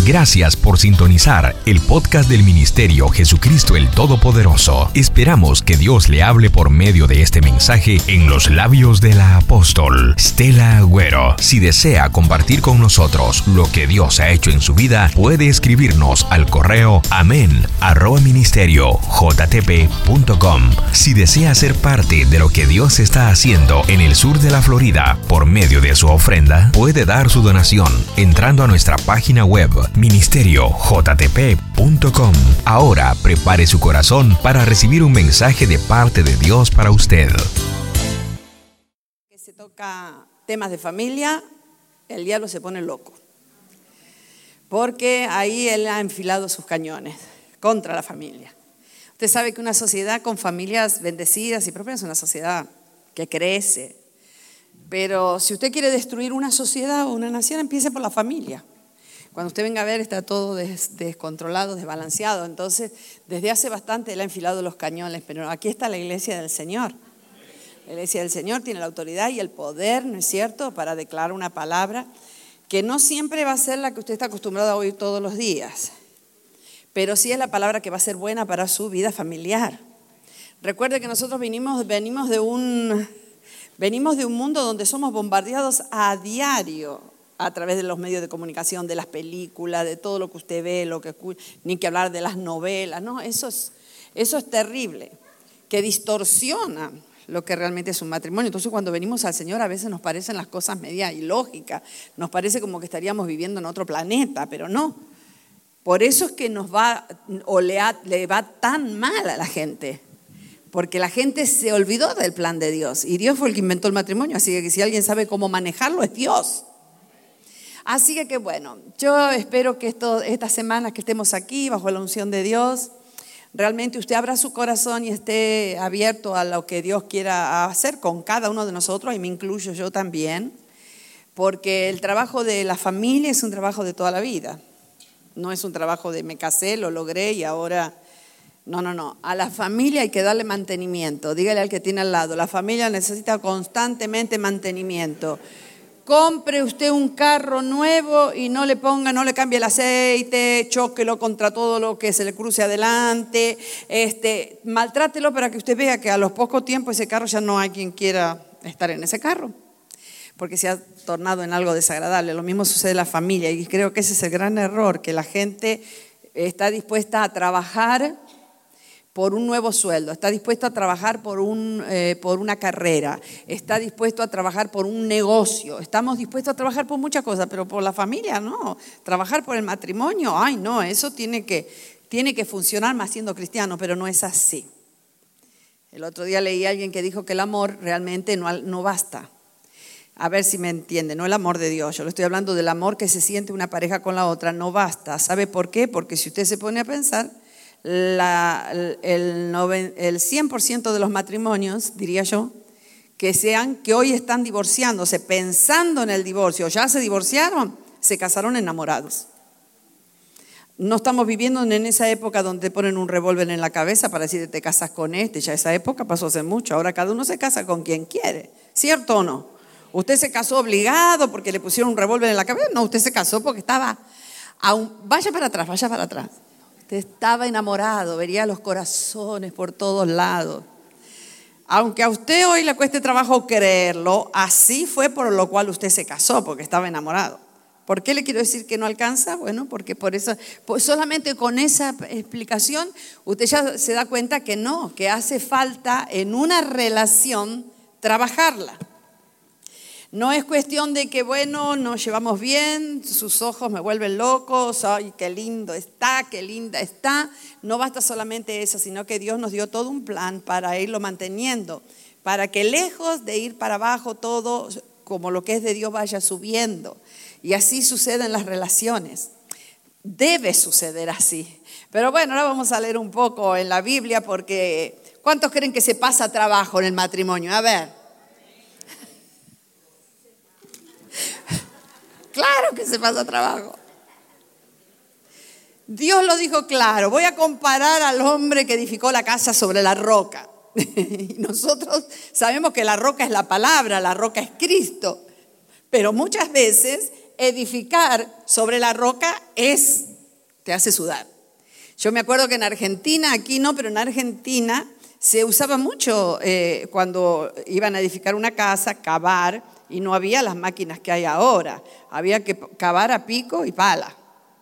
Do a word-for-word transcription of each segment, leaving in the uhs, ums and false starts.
Gracias por sintonizar el podcast del Ministerio Jesucristo el Todopoderoso. Esperamos que Dios le hable por medio de este mensaje en los labios de la apóstol Stella Agüero. Si desea compartir con nosotros lo que Dios ha hecho en su vida, puede escribirnos al correo amén arroba ministerio jtp punto com. Si desea ser parte de lo que Dios está haciendo en el sur de la Florida por medio de su ofrenda, puede dar su donación entrando a nuestra página web ministerio jtp punto com. Ahora prepare su corazón para recibir un mensaje de parte de Dios para usted. Que se toca temas de familia, el diablo se pone loco, porque ahí él ha enfilado sus cañones contra la familia. Usted sabe que una sociedad con familias bendecidas y propias es una sociedad que crece, pero si usted quiere destruir una sociedad o una nación, empiece por la familia. Cuando usted venga a ver, está todo des, descontrolado, desbalanceado. Entonces, desde hace bastante él ha enfilado los cañones, pero aquí está la iglesia del Señor. La iglesia del Señor tiene la autoridad y el poder, ¿no es cierto?, para declarar una palabra que no siempre va a ser la que usted está acostumbrado a oír todos los días, pero sí es la palabra que va a ser buena para su vida familiar. Recuerde que nosotros venimos, venimos, de un, venimos de un mundo donde somos bombardeados a diario, a través de los medios de comunicación, de las películas, de todo lo que usted ve, lo que escucha, ni que hablar de las novelas, ¿no? Eso es, eso es terrible, que distorsiona lo que realmente es un matrimonio. Entonces, cuando venimos al Señor, a veces nos parecen las cosas media ilógicas, nos parece como que estaríamos viviendo en otro planeta, pero no. Por eso es que nos va, o le, ha, le va tan mal a la gente, porque la gente se olvidó del plan de Dios, y Dios fue el que inventó el matrimonio, así que si alguien sabe cómo manejarlo, es Dios. Así que, que bueno, yo espero que esto, estas semanas que estemos aquí bajo la unción de Dios, realmente usted abra su corazón y esté abierto a lo que Dios quiera hacer con cada uno de nosotros, y me incluyo yo también, porque el trabajo de la familia es un trabajo de toda la vida. No es un trabajo de me casé, lo logré y ahora... No, no, no. A la familia hay que darle mantenimiento. Dígale al que tiene al lado, la familia necesita constantemente mantenimiento. Compre usted un carro nuevo y no le ponga, no le cambie el aceite, chóquelo contra todo lo que se le cruce adelante, este, maltrátelo para que usted vea que a los pocos tiempos ese carro ya no hay quien quiera estar en ese carro, porque se ha tornado en algo desagradable. Lo mismo sucede en la familia, y creo que ese es el gran error, que la gente está dispuesta a trabajar por un nuevo sueldo, está dispuesto a trabajar por, un, eh, por una carrera, está dispuesto a trabajar por un negocio, estamos dispuestos a trabajar por muchas cosas, pero por la familia no, trabajar por el matrimonio, ay no, eso tiene que, tiene que funcionar más siendo cristiano, pero no es así. El otro día leí a alguien que dijo que el amor realmente no, no basta. A ver si me entiende, no el amor de Dios, yo le estoy hablando del amor que se siente una pareja con la otra, no basta. ¿Sabe por qué? Porque si usted se pone a pensar, La, el, el cien por ciento de los matrimonios, diría yo, que sean que hoy están divorciándose, pensando en el divorcio, ya se divorciaron, se casaron enamorados. No estamos viviendo en esa época donde te ponen un revólver en la cabeza para decir te casas con este, ya esa época pasó hace mucho, ahora cada uno se casa con quien quiere, ¿cierto o no? ¿Usted se casó obligado porque le pusieron un revólver en la cabeza? No, usted se casó porque estaba, aún, vaya para atrás, vaya para atrás. Estaba enamorado, vería los corazones por todos lados. Aunque a usted hoy le cueste trabajo creerlo, así fue por lo cual usted se casó, porque estaba enamorado. ¿Por qué le quiero decir que no alcanza? Bueno, porque por eso, pues solamente con esa explicación usted ya se da cuenta que no, que hace falta en una relación trabajarla. No es cuestión de que, bueno, nos llevamos bien, sus ojos me vuelven locos, ay, qué lindo está, qué linda está. No basta solamente eso, sino que Dios nos dio todo un plan para irlo manteniendo, para que lejos de ir para abajo todo, como lo que es de Dios, vaya subiendo. Y así sucede en las relaciones. Debe suceder así. Pero bueno, ahora vamos a leer un poco en la Biblia, porque ¿cuántos creen que se pasa trabajo en el matrimonio? A ver. Claro que se pasa trabajo. Dios lo dijo claro, voy a comparar al hombre que edificó la casa sobre la roca. Y nosotros sabemos que la roca es la palabra, la roca es Cristo. Pero muchas veces edificar sobre la roca es, te hace sudar. Yo me acuerdo que en Argentina, aquí no, pero en Argentina se usaba mucho eh, cuando iban a edificar una casa, cavar, y no había las máquinas que hay ahora. Había que cavar a pico y pala.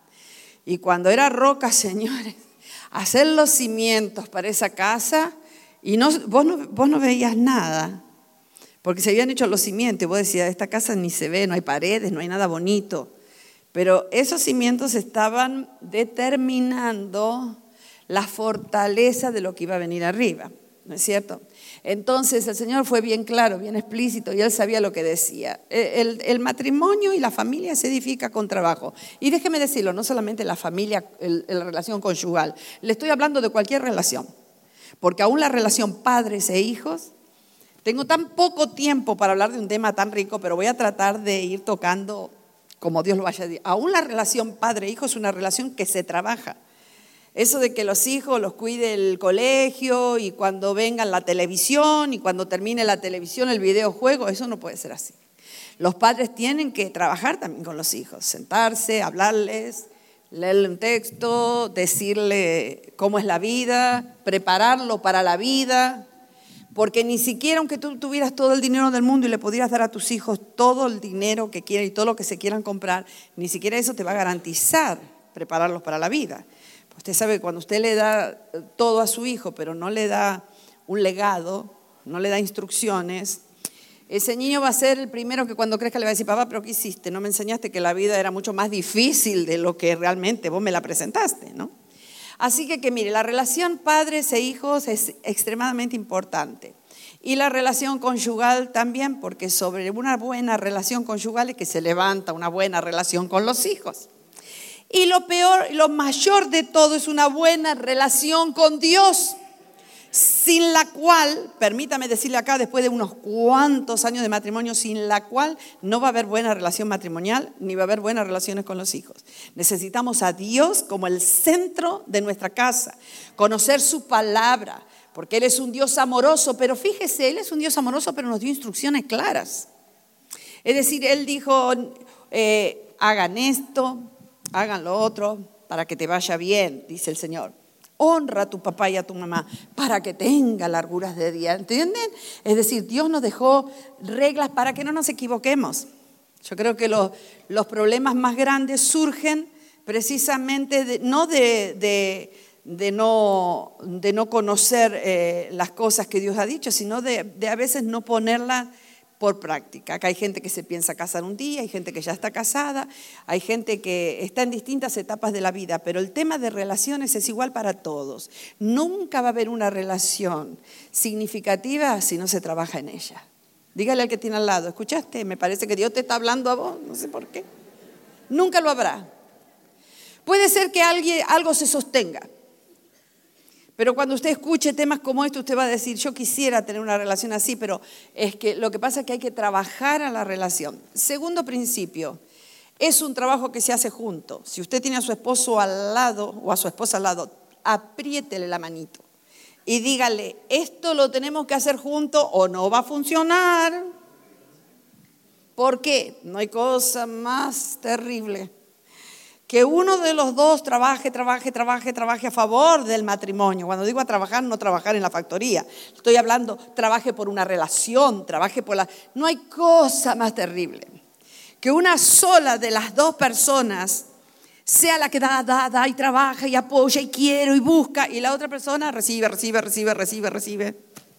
Y cuando era roca, señores, hacer los cimientos para esa casa, y no, vos, no, vos no veías nada, porque se habían hecho los cimientos, y vos decías, esta casa ni se ve, no hay paredes, no hay nada bonito. Pero esos cimientos estaban determinando la fortaleza de lo que iba a venir arriba, ¿no es cierto? Entonces el Señor fue bien claro, bien explícito, y Él sabía lo que decía. El, el matrimonio y la familia se edifica con trabajo. Y déjeme decirlo, no solamente la familia, el, la relación conyugal, le estoy hablando de cualquier relación, porque aún la relación padres e hijos, tengo tan poco tiempo para hablar de un tema tan rico, pero voy a tratar de ir tocando como Dios lo vaya a decir. Aún la relación padre-hijo es una relación que se trabaja. Eso de que los hijos los cuide el colegio y cuando vengan la televisión y cuando termine la televisión el videojuego, eso no puede ser así. Los padres tienen que trabajar también con los hijos, sentarse, hablarles, leerle un texto, decirle cómo es la vida, prepararlo para la vida. Porque ni siquiera aunque tú tuvieras todo el dinero del mundo y le pudieras dar a tus hijos todo el dinero que quieran y todo lo que se quieran comprar, ni siquiera eso te va a garantizar prepararlos para la vida. Usted sabe que cuando usted le da todo a su hijo, pero no le da un legado, no le da instrucciones, ese niño va a ser el primero que cuando crezca le va a decir, papá, ¿pero qué hiciste? No me enseñaste que la vida era mucho más difícil de lo que realmente vos me la presentaste, ¿no? Así que, que mire, la relación padres e hijos es extremadamente importante. Y la relación conyugal también, porque sobre una buena relación conyugal es que se levanta una buena relación con los hijos. Y lo peor, lo mayor de todo es una buena relación con Dios, sin la cual, permítame decirle acá, después de unos cuantos años de matrimonio, sin la cual no va a haber buena relación matrimonial, ni va a haber buenas relaciones con los hijos. Necesitamos a Dios como el centro de nuestra casa, conocer su palabra, porque Él es un Dios amoroso, pero fíjese, Él es un Dios amoroso, pero nos dio instrucciones claras. Es decir, Él dijo, eh, hagan esto, hagan lo otro, para que te vaya bien, dice el Señor. Honra a tu papá y a tu mamá para que tenga larguras de día, ¿entienden? Es decir, Dios nos dejó reglas para que no nos equivoquemos. Yo creo que los, los problemas más grandes surgen precisamente de, no de, de, de, no, de no conocer eh, las cosas que Dios ha dicho, sino de, de a veces no ponerlas por práctica. Acá hay gente que se piensa casar un día, hay gente que ya está casada, hay gente que está en distintas etapas de la vida, pero el tema de relaciones es igual para todos. Nunca va a haber una relación significativa si no se trabaja en ella. Dígale al que tiene al lado, ¿escuchaste? Me parece que Dios te está hablando a vos, no sé por qué. Nunca lo habrá. Puede ser que alguien, algo se sostenga. Pero cuando usted escuche temas como este, usted va a decir, yo quisiera tener una relación así, pero es que lo que pasa es que hay que trabajar a la relación. Segundo principio, es un trabajo que se hace junto. Si usted tiene a su esposo al lado o a su esposa al lado, apriétele la manito y dígale, esto lo tenemos que hacer juntos o no va a funcionar. ¿Por qué? No hay cosa más terrible que uno de los dos trabaje, trabaje, trabaje, trabaje a favor del matrimonio. Cuando digo a trabajar, no trabajar en la factoría. Estoy hablando, trabaje por una relación, trabaje por la... No hay cosa más terrible que una sola de las dos personas sea la que da, da, da y trabaja y apoya y quiere y busca y la otra persona recibe, recibe, recibe, recibe, recibe.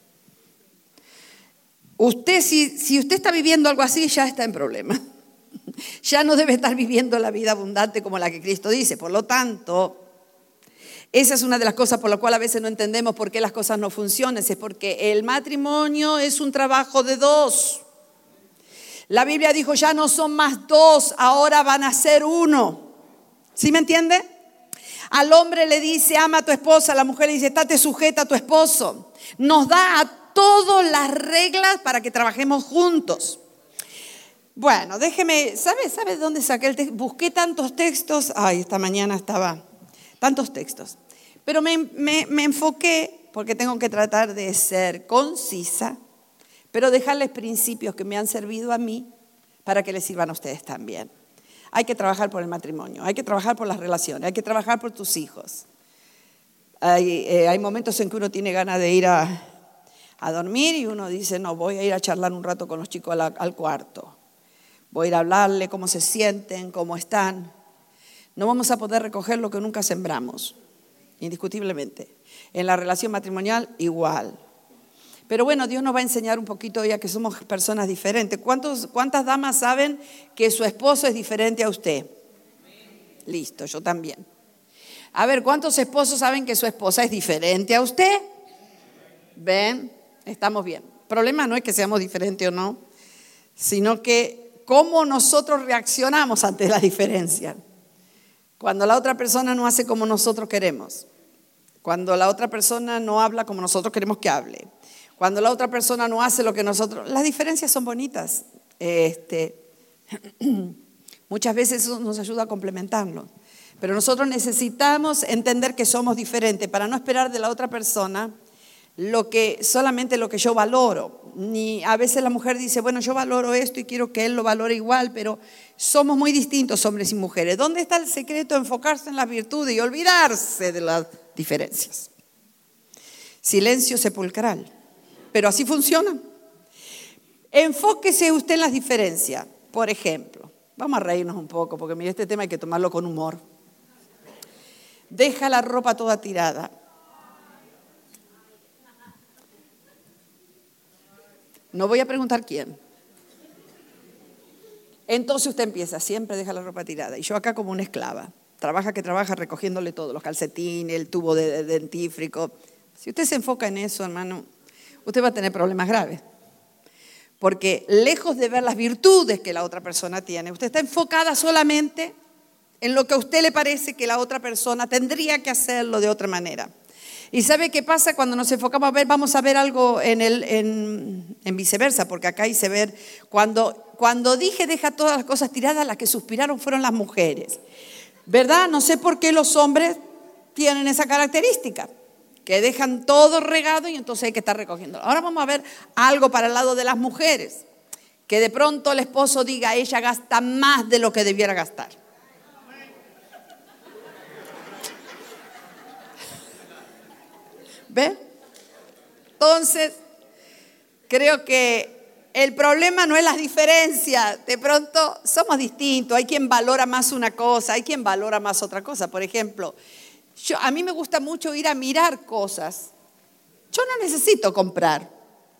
Usted, si, si usted está viviendo algo así, ya está en problema. Ya no debe estar viviendo la vida abundante como la que Cristo dice. Por lo tanto, esa es una de las cosas por la cual a veces no entendemos por qué las cosas no funcionan. Es porque el matrimonio es un trabajo de dos. La Biblia dijo, ya no son más dos, ahora van a ser uno. ¿Sí me entiende? Al hombre le dice, ama a tu esposa. A la mujer le dice, estate sujeta a tu esposo. Nos da a todos las reglas para que trabajemos juntos. Bueno, déjeme, ¿sabe, ¿sabe dónde saqué el texto? Busqué tantos textos, ay, esta mañana estaba, tantos textos, pero me, me, me enfoqué, porque tengo que tratar de ser concisa, pero dejarles principios que me han servido a mí para que les sirvan a ustedes también. hay que trabajar por el matrimonio, hay que trabajar por las relaciones, hay que trabajar por tus hijos. Hay, eh, hay momentos en que uno tiene ganas de ir a, a dormir y uno dice, no, voy a ir a charlar un rato con los chicos al, al cuarto. Voy a ir a hablarle cómo se sienten, cómo están. No vamos a poder recoger lo que nunca sembramos, indiscutiblemente. En la relación matrimonial, igual. Pero bueno, Dios nos va a enseñar un poquito ya que somos personas diferentes. ¿Cuántos, ¿Cuántas damas saben que su esposo es diferente a usted? Listo, yo también. A ver, ¿cuántos esposos saben que su esposa es diferente a usted? ¿Ven? Estamos bien. El problema no es que seamos diferentes o no, sino que cómo nosotros reaccionamos ante la diferencia. Cuando la otra persona no hace como nosotros queremos. Cuando la otra persona no habla como nosotros queremos que hable. Cuando la otra persona no hace lo que nosotros... Las diferencias son bonitas. Este, muchas veces eso nos ayuda a complementarlo. Pero nosotros necesitamos entender que somos diferentes para no esperar de la otra persona lo que, solamente lo que yo valoro. Ni, a veces la mujer dice, bueno, yo valoro esto y quiero que él lo valore igual, pero somos muy distintos hombres y mujeres. ¿Dónde está el secreto de enfocarse en las virtudes y olvidarse de las diferencias? Silencio sepulcral. Pero así funciona. Enfóquese usted en las diferencias. Por ejemplo, vamos a reírnos un poco, porque mire, este tema hay que tomarlo con humor. Deja la ropa toda tirada. No voy a preguntar quién. Entonces usted empieza, siempre deja la ropa tirada. Y yo acá como una esclava. Trabaja que trabaja recogiéndole todo, los calcetines, el tubo de, de dentífrico. Si usted se enfoca en eso, hermano, usted va a tener problemas graves. Porque lejos de ver las virtudes que la otra persona tiene, usted está enfocada solamente en lo que a usted le parece que la otra persona tendría que hacerlo de otra manera. ¿Y sabe qué pasa cuando nos enfocamos a ver? Vamos a ver algo en, el, en, en viceversa, porque acá hice ver, cuando, cuando dije deja todas las cosas tiradas, las que suspiraron fueron las mujeres. ¿Verdad? No sé por qué los hombres tienen esa característica, que dejan todo regado y entonces hay que estar recogiendo. Ahora vamos a ver algo para el lado de las mujeres, que de pronto el esposo diga, ella gasta más de lo que debiera gastar. ¿Ve? Entonces, creo que el problema no es las diferencias. De pronto somos distintos. Hay quien valora más una cosa, hay quien valora más otra cosa. Por ejemplo, yo, a mí me gusta mucho ir a mirar cosas. Yo no necesito comprar.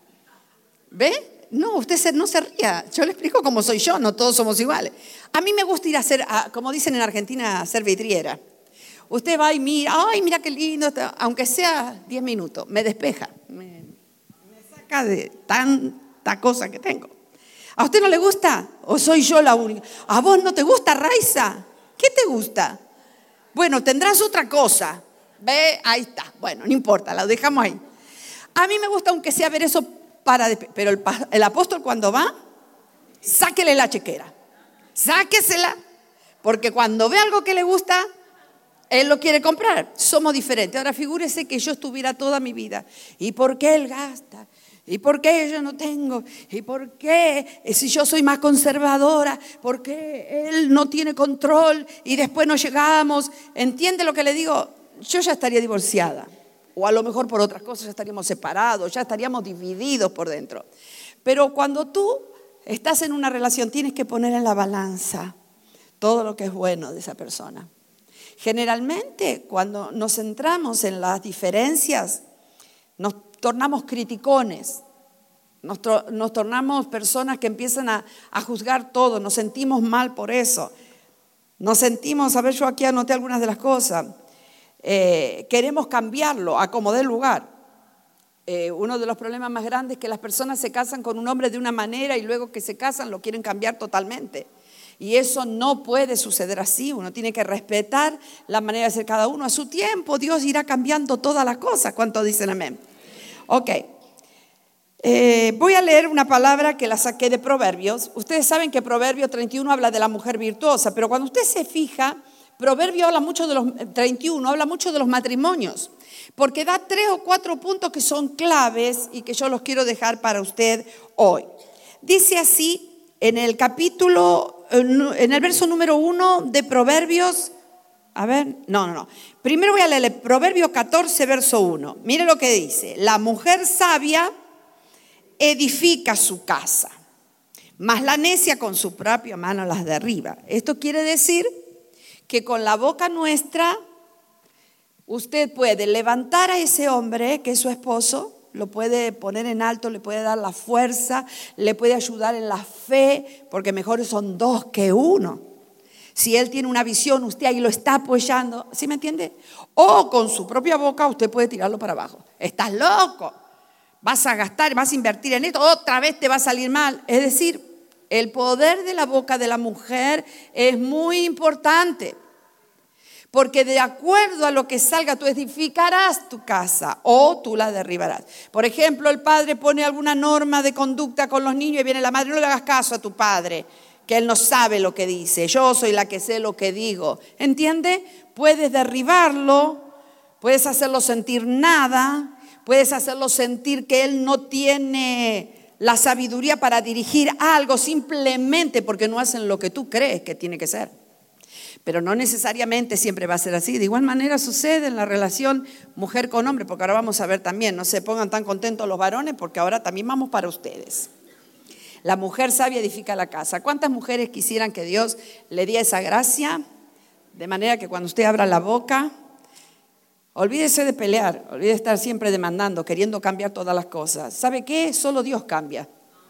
¿Ve? No, usted se, no se ría. Yo le explico cómo soy yo, no todos somos iguales. A mí me gusta ir a hacer, a, como dicen en Argentina, a hacer vidriera. Usted va y mira, ay, mira qué lindo, aunque sea diez minutos, me despeja, me, me saca de tanta cosa que tengo. ¿A usted no le gusta? ¿O soy yo la única? ¿A vos no te gusta, Raiza? ¿Qué te gusta? Bueno, tendrás otra cosa. Ve, ahí está. Bueno, no importa, la dejamos ahí. A mí me gusta aunque sea ver eso para... Despe- Pero el, el apóstol cuando va, sáquele la chequera. Sáquesela, porque cuando ve algo que le gusta... Él lo quiere comprar, somos diferentes. Ahora figúrese que yo estuviera toda mi vida. ¿Y por qué él gasta? ¿Y por qué yo no tengo? ¿Y por qué si yo soy más conservadora? ¿Por qué él no tiene control y después no llegamos? ¿Entiende lo que le digo? Yo ya estaría divorciada. O a lo mejor por otras cosas ya estaríamos separados, ya estaríamos divididos por dentro. Pero cuando tú estás en una relación tienes que poner en la balanza todo lo que es bueno de esa persona. Generalmente, cuando nos centramos en las diferencias, nos tornamos criticones, nos, to- nos tornamos personas que empiezan a, a juzgar todo, nos sentimos mal por eso. Nos sentimos, a ver, yo aquí anoté algunas de las cosas, eh, queremos cambiarlo a como dé lugar. Eh, uno de los problemas más grandes es que las personas se casan con un hombre de una manera y luego que se casan lo quieren cambiar totalmente. Y eso no puede suceder así. Uno tiene que respetar la manera de ser cada uno. A su tiempo Dios irá cambiando todas las cosas. ¿Cuántos dicen amén? Ok. Eh, voy a leer una palabra que la saqué de Proverbios. Ustedes saben que Proverbio treinta y uno habla de la mujer virtuosa, pero cuando usted se fija, Proverbio habla mucho de los treinta y uno, habla mucho de los matrimonios, porque da tres o cuatro puntos que son claves y que yo los quiero dejar para usted hoy. Dice así en el capítulo en el verso número uno de Proverbios. A ver, no, no, no. Primero voy a leer Proverbios catorce, verso uno. Mire lo que dice. La mujer sabia edifica su casa, mas la necia con su propia mano las derriba. Esto quiere decir que con la boca nuestra usted puede levantar a ese hombre que es su esposo, lo puede poner en alto, le puede dar la fuerza, le puede ayudar en la fe, porque mejor son dos que uno. Si él tiene una visión, usted ahí lo está apoyando, ¿sí me entiende? O con su propia boca usted puede tirarlo para abajo. Estás loco, vas a gastar, vas a invertir en esto, otra vez te va a salir mal. Es decir, el poder de la boca de la mujer es muy importante. Porque de acuerdo a lo que salga, tú edificarás tu casa o tú la derribarás. Por ejemplo, el padre pone alguna norma de conducta con los niños y viene la madre, no le hagas caso a tu padre, que él no sabe lo que dice. Yo soy la que sé lo que digo. ¿Entiende? Puedes derribarlo, puedes hacerlo sentir nada, puedes hacerlo sentir que él no tiene la sabiduría para dirigir algo simplemente porque no hacen lo que tú crees que tiene que ser. Pero no necesariamente siempre va a ser así. De igual manera sucede en la relación mujer con hombre, porque ahora vamos a ver también, no se pongan tan contentos los varones, porque ahora también vamos para ustedes. La mujer sabia edifica la casa. ¿Cuántas mujeres quisieran que Dios le diera esa gracia? De manera que cuando usted abra la boca, olvídese de pelear, olvídese de estar siempre demandando, queriendo cambiar todas las cosas. ¿Sabe qué? Solo Dios cambia.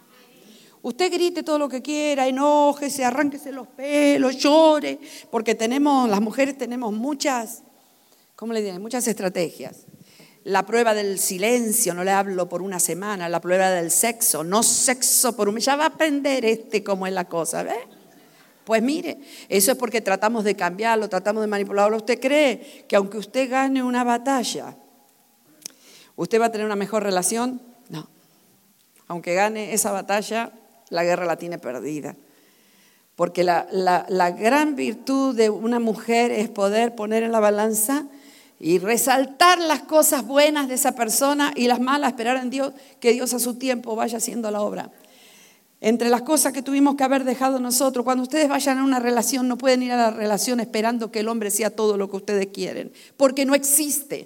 Usted grite todo lo que quiera, enójese, arránquese los pelos, llore, porque tenemos, las mujeres tenemos muchas, ¿cómo le diré? Muchas estrategias. La prueba del silencio, no le hablo por una semana. La prueba del sexo, no sexo por un mes. Ya va a aprender este cómo es la cosa, ¿ve? Pues mire, eso es porque tratamos de cambiarlo, tratamos de manipularlo. ¿Usted cree que aunque usted gane una batalla, usted va a tener una mejor relación? No. Aunque gane esa batalla, la guerra la tiene perdida. Porque la, la, la gran virtud de una mujer es poder poner en la balanza y resaltar las cosas buenas de esa persona y las malas, esperar en Dios, que Dios a su tiempo vaya haciendo la obra. Entre las cosas que tuvimos que haber dejado nosotros, cuando ustedes vayan a una relación, no pueden ir a la relación esperando que el hombre sea todo lo que ustedes quieren, porque no existe.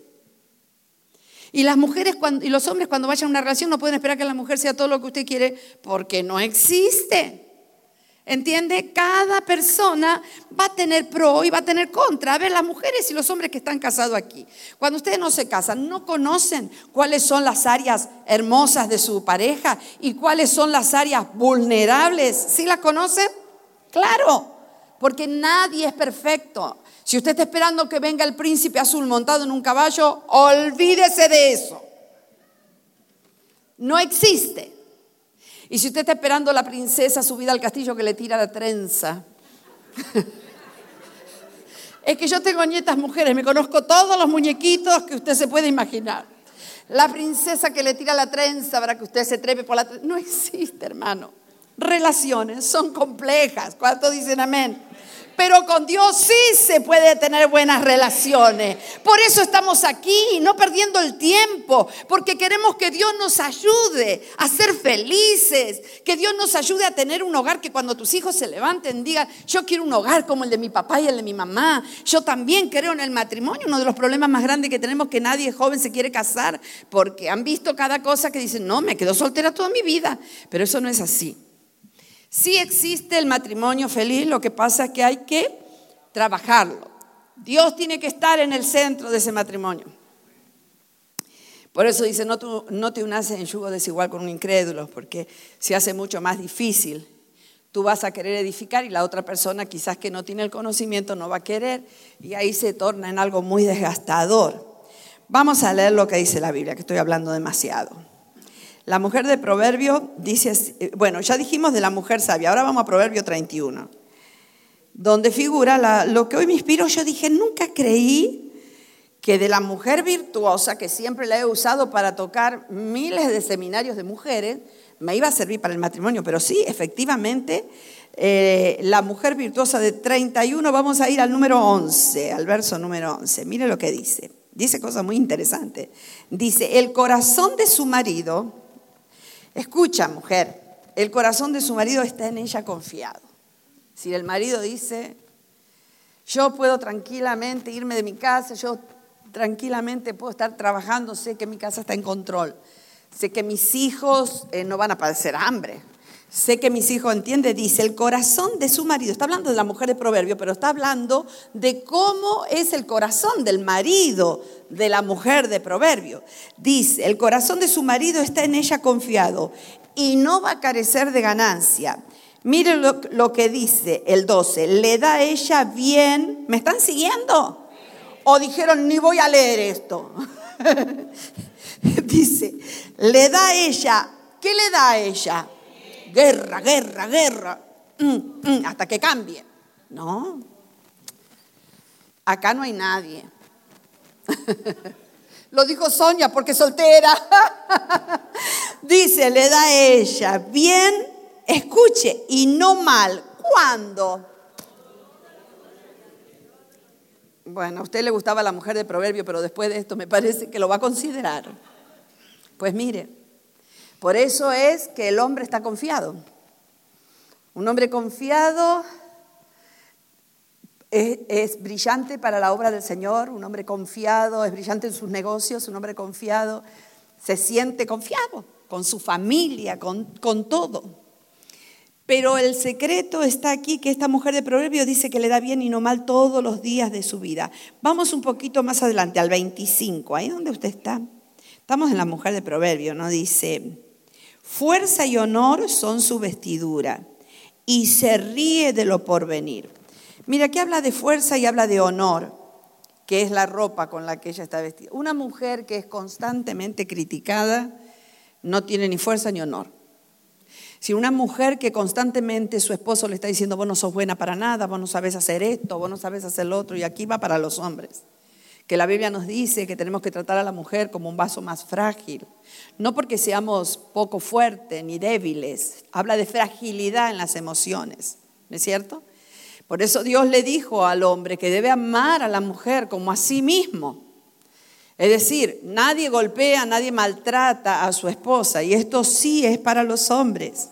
Y las mujeres cuando, y los hombres cuando vayan a una relación no pueden esperar que la mujer sea todo lo que usted quiere, porque no existe. ¿Entiende? Cada persona va a tener pro y va a tener contra. A ver, las mujeres y los hombres que están casados aquí, cuando ustedes no se casan, ¿no conocen cuáles son las áreas hermosas de su pareja y cuáles son las áreas vulnerables? ¿Sí las conocen? Claro, porque nadie es perfecto. Si usted está esperando que venga el príncipe azul montado en un caballo, olvídese de eso. No existe. Y si usted está esperando a la princesa subida al castillo que le tira la trenza. Es que yo tengo nietas mujeres, me conozco todos los muñequitos que usted se puede imaginar. La princesa que le tira la trenza para que usted se trepe por la trenza. No existe, hermano. Relaciones son complejas. ¿Cuántos dicen amén? Pero con Dios sí se puede tener buenas relaciones. Por eso estamos aquí, no perdiendo el tiempo, porque queremos que Dios nos ayude a ser felices, que Dios nos ayude a tener un hogar que cuando tus hijos se levanten digan, yo quiero un hogar como el de mi papá y el de mi mamá. Yo también creo en el matrimonio. Uno de los problemas más grandes que tenemos es que nadie joven se quiere casar, porque han visto cada cosa que dicen, no, me quedo soltera toda mi vida. Pero eso no es así. Sí existe el matrimonio feliz, lo que pasa es que hay que trabajarlo. Dios tiene que estar en el centro de ese matrimonio. Por eso dice, no, tú, no te unas en yugo desigual con un incrédulo, porque se hace mucho más difícil. Tú vas a querer edificar y la otra persona quizás que no tiene el conocimiento no va a querer y ahí se torna en algo muy desgastador. Vamos a leer lo que dice la Biblia, que estoy hablando demasiado. La mujer de Proverbio dice, bueno, ya dijimos de la mujer sabia, ahora vamos a Proverbio treinta y uno, donde figura la, lo que hoy me inspiró. Yo dije, nunca creí que de la mujer virtuosa, que siempre la he usado para tocar miles de seminarios de mujeres, me iba a servir para el matrimonio, pero sí, efectivamente, eh, la mujer virtuosa de treinta y uno, vamos a ir al número once, al verso número once, mire lo que dice, dice cosas muy interesantes, dice, el corazón de su marido, escucha, mujer, el corazón de su marido está en ella confiado. Si el marido dice, yo puedo tranquilamente irme de mi casa, yo tranquilamente puedo estar trabajando, sé que mi casa está en control, sé que mis hijos eh, no van a padecer hambre, sé que mis hijos, entiende, dice, el corazón de su marido, está hablando de la mujer de Proverbio, pero está hablando de cómo es el corazón del marido de la mujer de Proverbio. Dice, el corazón de su marido está en ella confiado y no va a carecer de ganancia. Miren lo, lo que dice el doce, le da a ella bien. ¿Me están siguiendo? ¿O dijeron, ni voy a leer esto? Dice, le da a ella, ¿qué le da a ella? Guerra, guerra, guerra, mm, mm, hasta que cambie. No, acá no hay nadie. Lo dijo Sonia porque es soltera. Dice, le da a ella bien, escuche, y no mal. ¿Cuándo? Bueno, a usted le gustaba la mujer de Proverbio, pero después de esto me parece que lo va a considerar. Pues mire, por eso es que el hombre está confiado. Un hombre confiado es, es brillante para la obra del Señor. Un hombre confiado es brillante en sus negocios. Un hombre confiado se siente confiado con su familia, con, con todo. Pero el secreto está aquí, que esta mujer de Proverbios dice que le da bien y no mal todos los días de su vida. Vamos un poquito más adelante, al veinticinco, ahí donde usted está. Estamos en la mujer de Proverbios, ¿no? Dice, fuerza y honor son su vestidura y se ríe de lo porvenir. Mira, aquí habla de fuerza y habla de honor, que es la ropa con la que ella está vestida. Una mujer que es constantemente criticada no tiene ni fuerza ni honor. Si una mujer que constantemente su esposo le está diciendo, vos no sos buena para nada, vos no sabés hacer esto, vos no sabés hacer lo otro, y aquí va para los hombres, que la Biblia nos dice que tenemos que tratar a la mujer como un vaso más frágil, no porque seamos poco fuertes ni débiles, habla de fragilidad en las emociones, ¿no es cierto? Por eso Dios le dijo al hombre que debe amar a la mujer como a sí mismo. Es decir, nadie golpea, nadie maltrata a su esposa, y esto sí es para los hombres.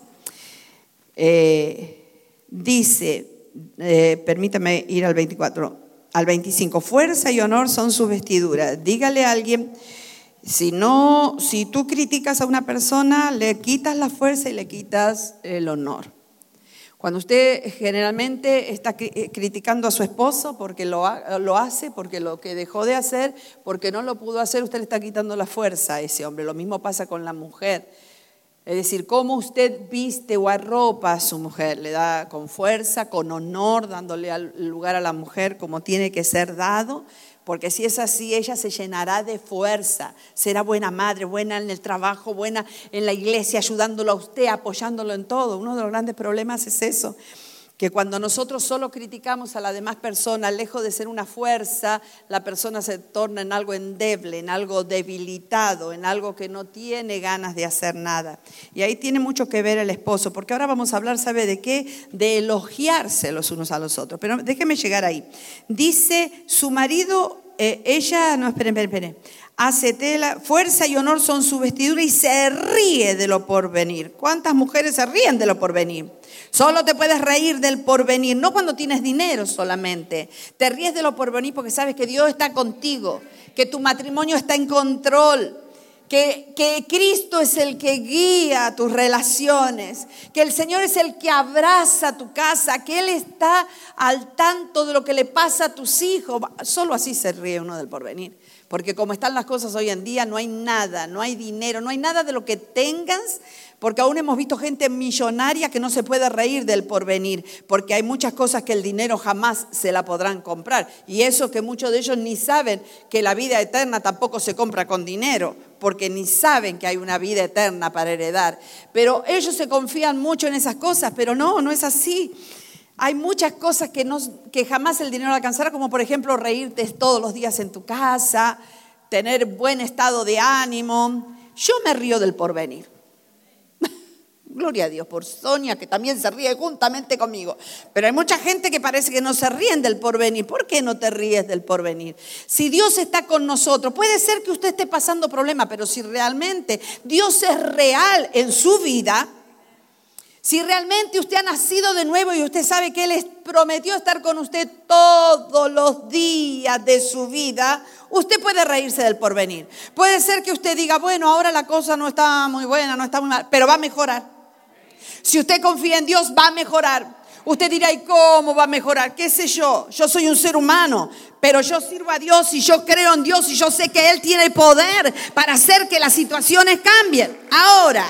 Eh, dice, eh, permítame ir al veinticuatro, al veinticinco, fuerza y honor son sus vestiduras. Dígale a alguien, si no, si tú criticas a una persona, le quitas la fuerza y le quitas el honor. Cuando usted generalmente está criticando a su esposo porque lo, ha, lo hace, porque lo que dejó de hacer, porque no lo pudo hacer, usted le está quitando la fuerza a ese hombre. Lo mismo pasa con la mujer. Es decir, cómo usted viste o arropa a su mujer, le da con fuerza, con honor, dándole lugar a la mujer como tiene que ser dado. Porque si es así, ella se llenará de fuerza, será buena madre, buena en el trabajo, buena en la iglesia, ayudándolo a usted, apoyándolo en todo. Uno de los grandes problemas es eso, que cuando nosotros solo criticamos a la demás persona, lejos de ser una fuerza, la persona se torna en algo endeble, en algo debilitado, en algo que no tiene ganas de hacer nada. Y ahí tiene mucho que ver el esposo, porque ahora vamos a hablar, ¿sabe de qué? De elogiarse los unos a los otros. Pero déjeme llegar ahí. Dice, su marido, eh, ella, no, esperen, esperen, esperen. Hace tela, fuerza y honor son su vestidura y se ríe de lo porvenir. ¿Cuántas mujeres se ríen de lo porvenir? Solo te puedes reír del porvenir, no cuando tienes dinero solamente. Te ríes de lo porvenir porque sabes que Dios está contigo, que tu matrimonio está en control, que, que Cristo es el que guía tus relaciones, que el Señor es el que abraza tu casa, que Él está al tanto de lo que le pasa a tus hijos. Solo así se ríe uno del porvenir. Porque como están las cosas hoy en día, no hay nada, no hay dinero, no hay nada de lo que tengas, porque aún hemos visto gente millonaria que no se puede reír del porvenir, porque hay muchas cosas que el dinero jamás se la podrán comprar. Y eso que muchos de ellos ni saben que la vida eterna tampoco se compra con dinero, porque ni saben que hay una vida eterna para heredar. Pero ellos se confían mucho en esas cosas, pero no, no es así. Hay muchas cosas que, no, que jamás el dinero alcanzará, como por ejemplo reírte todos los días en tu casa, tener buen estado de ánimo. Yo me río del porvenir. Gloria a Dios por Sonia, que también se ríe juntamente conmigo. Pero hay mucha gente que parece que no se ríen del porvenir. ¿Por qué no te ríes del porvenir? Si Dios está con nosotros, puede ser que usted esté pasando problemas, pero si realmente Dios es real en su vida, Si realmente usted ha nacido de nuevo y usted sabe que Él les prometió estar con usted todos los días de su vida, usted puede reírse del porvenir. Puede ser que usted diga, bueno, ahora la cosa no está muy buena, no está muy mal, pero va a mejorar. Si usted confía en Dios, va a mejorar. Usted dirá, ¿y cómo va a mejorar? ¿Qué sé yo? Yo soy un ser humano, pero yo sirvo a Dios y yo creo en Dios y yo sé que Él tiene el poder para hacer que las situaciones cambien. Ahora,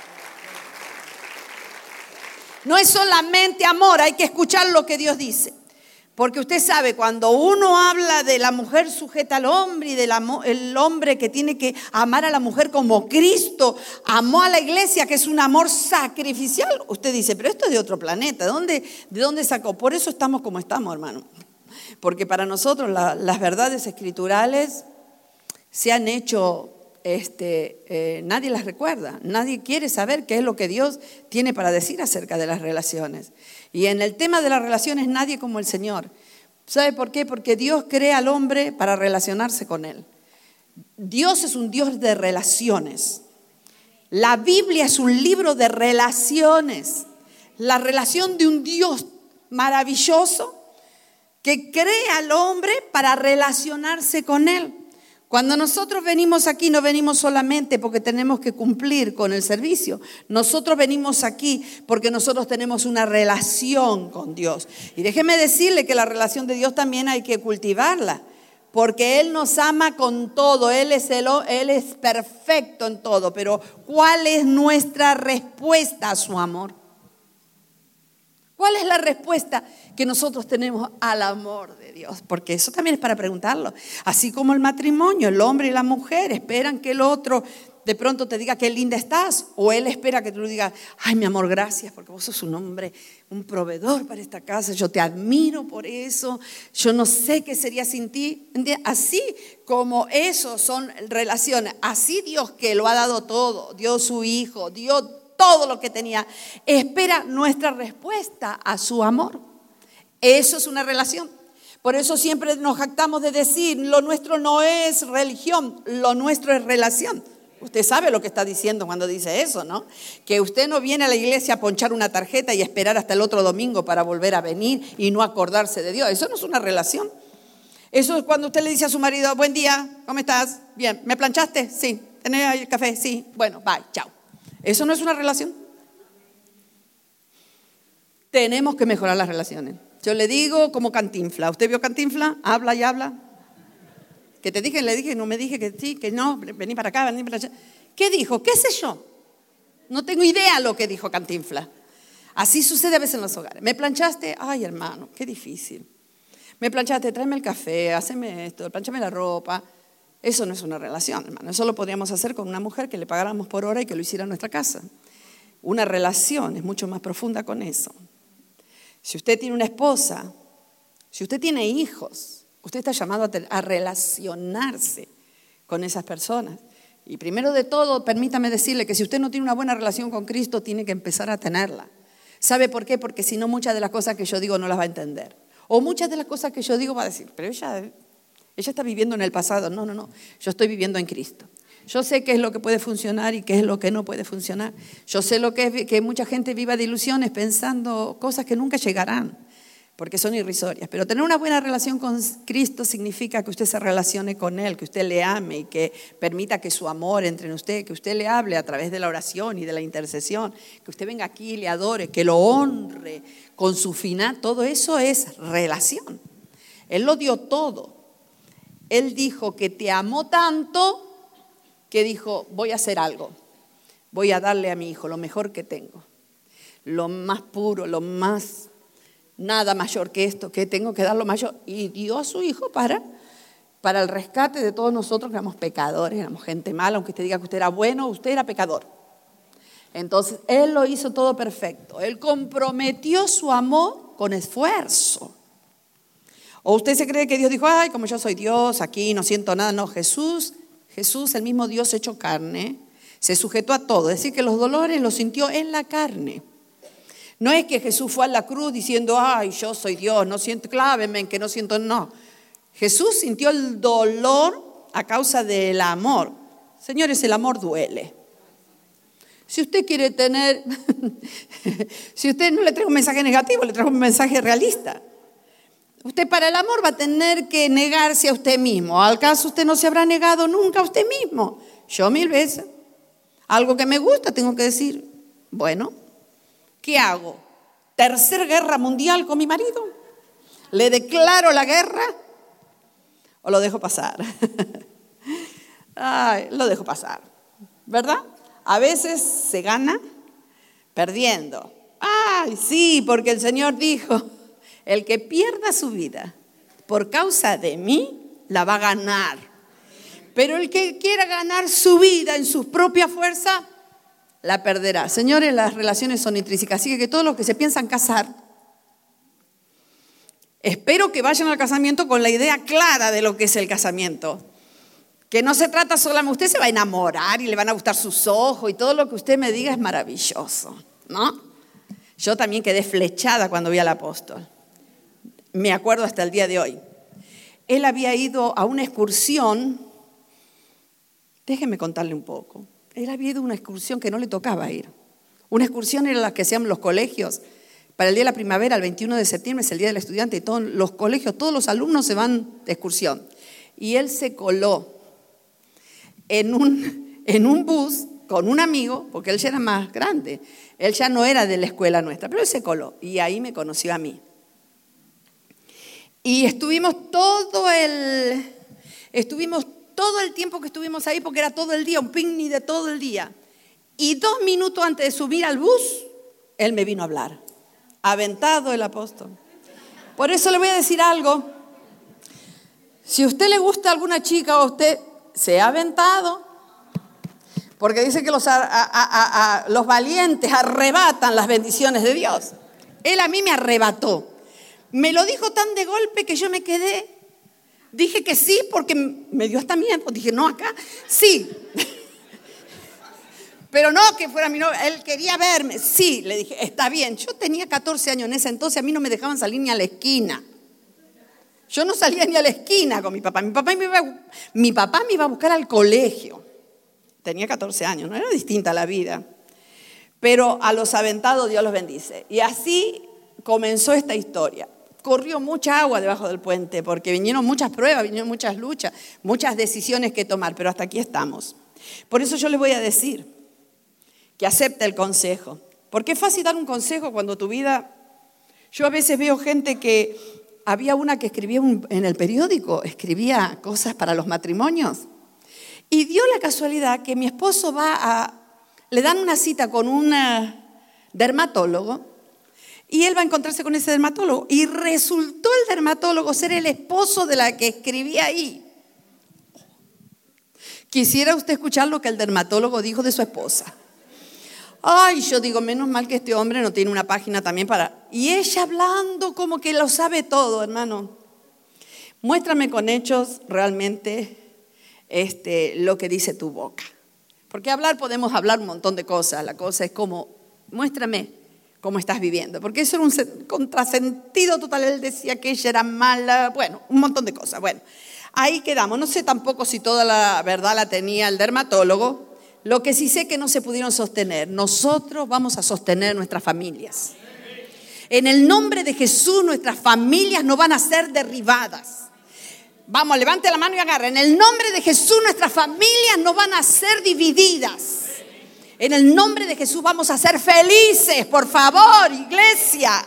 no es solamente amor, hay que escuchar lo que Dios dice. Porque usted sabe, cuando uno habla de la mujer sujeta al hombre y del hombre que tiene que amar a la mujer como Cristo amó a la iglesia, que es un amor sacrificial, usted dice, pero esto es de otro planeta, ¿de dónde, de dónde sacó? Por eso estamos como estamos, hermano. Porque para nosotros la, las verdades escriturales se han hecho, este, eh, nadie las recuerda, nadie quiere saber qué es lo que Dios tiene para decir acerca de las relaciones. Y en el tema de las relaciones nadie como el Señor. ¿Sabe por qué? Porque Dios crea al hombre para relacionarse con Él. Dios es un Dios de relaciones. La Biblia es un libro de relaciones. La relación de un Dios maravilloso que crea al hombre para relacionarse con Él. Cuando nosotros venimos aquí, no venimos solamente porque tenemos que cumplir con el servicio. Nosotros venimos aquí porque nosotros tenemos una relación con Dios. Y déjeme decirle que la relación de Dios también hay que cultivarla. Porque Él nos ama con todo, Él es, el, Él es perfecto en todo. Pero ¿cuál es nuestra respuesta a su amor? ¿Cuál es la respuesta que nosotros tenemos al amor de Dios? Porque eso también es para preguntarlo. Así como el matrimonio, el hombre y la mujer esperan que el otro de pronto te diga qué linda estás, o él espera que tú le digas, ay mi amor, gracias porque vos sos un hombre, un proveedor para esta casa, yo te admiro por eso, yo no sé qué sería sin ti. Así como eso son relaciones, así Dios que lo ha dado todo, dio su hijo, dio todo lo que tenía, espera nuestra respuesta a su amor. Eso es una relación. Por eso siempre nos jactamos de decir, lo nuestro no es religión, lo nuestro es relación. Usted sabe lo que está diciendo cuando dice eso, ¿no? Que usted no viene a la iglesia a ponchar una tarjeta y esperar hasta el otro domingo para volver a venir y no acordarse de Dios. Eso no es una relación. Eso es cuando usted le dice a su marido, buen día, ¿cómo estás? Bien, ¿me planchaste? Sí. ¿Tenés el café? Sí. Bueno, bye, chao. Eso no es una relación. Tenemos que mejorar las relaciones. Yo le digo como Cantinflas. ¿Usted vio Cantinflas? Habla y habla. Que te dije, le dije, no me dije que sí, que no, vení para acá, vení para allá. ¿Qué dijo? ¿Qué sé yo? No tengo idea lo que dijo Cantinflas. Así sucede a veces en los hogares. ¿Me planchaste? Ay, hermano, qué difícil. Me planchaste, tráeme el café, haceme esto, planchame la ropa. Eso no es una relación, hermano. Eso lo podríamos hacer con una mujer que le pagáramos por hora y que lo hiciera en nuestra casa. Una relación es mucho más profunda con eso. Si usted tiene una esposa, si usted tiene hijos, usted está llamado a, te- a relacionarse con esas personas. Y primero de todo, permítame decirle que si usted no tiene una buena relación con Cristo, tiene que empezar a tenerla. ¿Sabe por qué? Porque si no, muchas de las cosas que yo digo no las va a entender. O muchas de las cosas que yo digo va a decir, pero ella, ella está viviendo en el pasado. No, no, no. Yo estoy viviendo en Cristo. Yo sé qué es lo que puede funcionar y qué es lo que no puede funcionar. Yo sé lo que es que mucha gente viva de ilusiones pensando cosas que nunca llegarán, porque son irrisorias. Pero tener una buena relación con Cristo significa que usted se relacione con Él, que usted le ame y que permita que su amor entre en usted, que usted le hable a través de la oración y de la intercesión, que usted venga aquí y le adore, que lo honre con su final. Todo eso es relación. Él lo dio todo. Él dijo que te amó tanto que dijo, voy a hacer algo, voy a darle a mi hijo lo mejor que tengo, lo más puro, lo más, nada mayor que esto, que tengo que dar lo mayor. Y dio a su hijo para, para el rescate de todos nosotros que éramos pecadores, éramos gente mala, aunque usted diga que usted era bueno, usted era pecador. Entonces, Él lo hizo todo perfecto. Él comprometió su amor con esfuerzo. O usted se cree que Dios dijo, ay, como yo soy Dios, aquí no siento nada. No, Jesús... Jesús, el mismo Dios hecho carne, se sujetó a todo. Es decir, que los dolores los sintió en la carne. No es que Jesús fue a la cruz diciendo, ay, yo soy Dios, no siento, cláveme en que no siento, no. Jesús sintió el dolor a causa del amor. Señores, el amor duele. Si usted quiere tener, si usted no le trae un mensaje negativo, le trae un mensaje realista. Usted para el amor va a tener que negarse a usted mismo. ¿Al caso usted no se habrá negado nunca a usted mismo? Yo mil veces. Algo que me gusta tengo que decir, bueno, ¿qué hago? ¿Tercera guerra mundial con mi marido? ¿Le declaro la guerra o lo dejo pasar? Ay, lo dejo pasar, ¿verdad? A veces se gana perdiendo. Ay, sí, porque el Señor dijo, el que pierda su vida por causa de mí, la va a ganar. Pero el que quiera ganar su vida en sus propias fuerzas, la perderá. Señores, las relaciones son intrínsecas, así que todos los que se piensan casar, espero que vayan al casamiento con la idea clara de lo que es el casamiento. Que no se trata solamente, usted se va a enamorar y le van a gustar sus ojos y todo lo que usted me diga es maravilloso, ¿no? Yo también quedé flechada cuando vi al apóstol. Me acuerdo hasta el día de hoy. Él había ido a una excursión, déjeme contarle un poco. Él había ido a una excursión que no le tocaba ir. Una excursión era la que hacían los colegios. Para el día de la primavera, el veintiuno de septiembre, es el día del estudiante y todos los colegios, todos los alumnos se van de excursión. Y él se coló en un, en un bus con un amigo, porque él ya era más grande. Él ya no era de la escuela nuestra, pero él se coló y ahí me conoció a mí. Y estuvimos todo el, estuvimos todo el tiempo que estuvimos ahí, porque era todo el día, un picnic de todo el día. Y dos minutos antes de subir al bus, él me vino a hablar. Aventado el apóstol. Por eso le voy a decir algo. Si a usted le gusta alguna chica o usted se ha aventado, porque dice que los, a, a, a, a, los valientes arrebatan las bendiciones de Dios. Él a mí me arrebató. Me lo dijo tan de golpe que yo me quedé. Dije que sí porque me dio hasta miedo. Dije, no, acá, sí. Pero no que fuera mi novio, él quería verme. Sí, le dije, está bien. Yo tenía catorce años en ese entonces, a mí no me dejaban salir ni a la esquina. Yo no salía ni a la esquina con mi papá. Mi papá me iba, mi papá me iba a buscar al colegio. Tenía catorce años, no era distinta la vida. Pero a los aventados Dios los bendice. Y así comenzó esta historia. Corrió mucha agua debajo del puente porque vinieron muchas pruebas, vinieron muchas luchas, muchas decisiones que tomar, pero hasta aquí estamos. Por eso yo les voy a decir que acepte el consejo. Porque es fácil dar un consejo cuando tu vida... Yo a veces veo gente que... Había una que escribía un, en el periódico, escribía cosas para los matrimonios. Y dio la casualidad que mi esposo va a... Le dan una cita con un dermatólogo y él va a encontrarse con ese dermatólogo. Y resultó el dermatólogo ser el esposo de la que escribía ahí. Quisiera usted escuchar lo que el dermatólogo dijo de su esposa. Ay, yo digo, menos mal que este hombre no tiene una página también para... Y ella hablando como que lo sabe todo, hermano. Muéstrame con hechos realmente este, lo que dice tu boca. Porque hablar podemos hablar un montón de cosas. La cosa es como, muéstrame cómo estás viviendo. Porque eso era un contrasentido total. Él decía que ella era mala. Bueno, un montón de cosas. Bueno, ahí quedamos. No sé tampoco si toda la verdad la tenía el dermatólogo. Lo que sí sé que no se pudieron sostener. Nosotros vamos a sostener nuestras familias. En el nombre de Jesús, nuestras familias no van a ser derribadas. Vamos, levante la mano y agarre. En el nombre de Jesús, nuestras familias no van a ser divididas. En el nombre de Jesús vamos a ser felices, por favor, iglesia.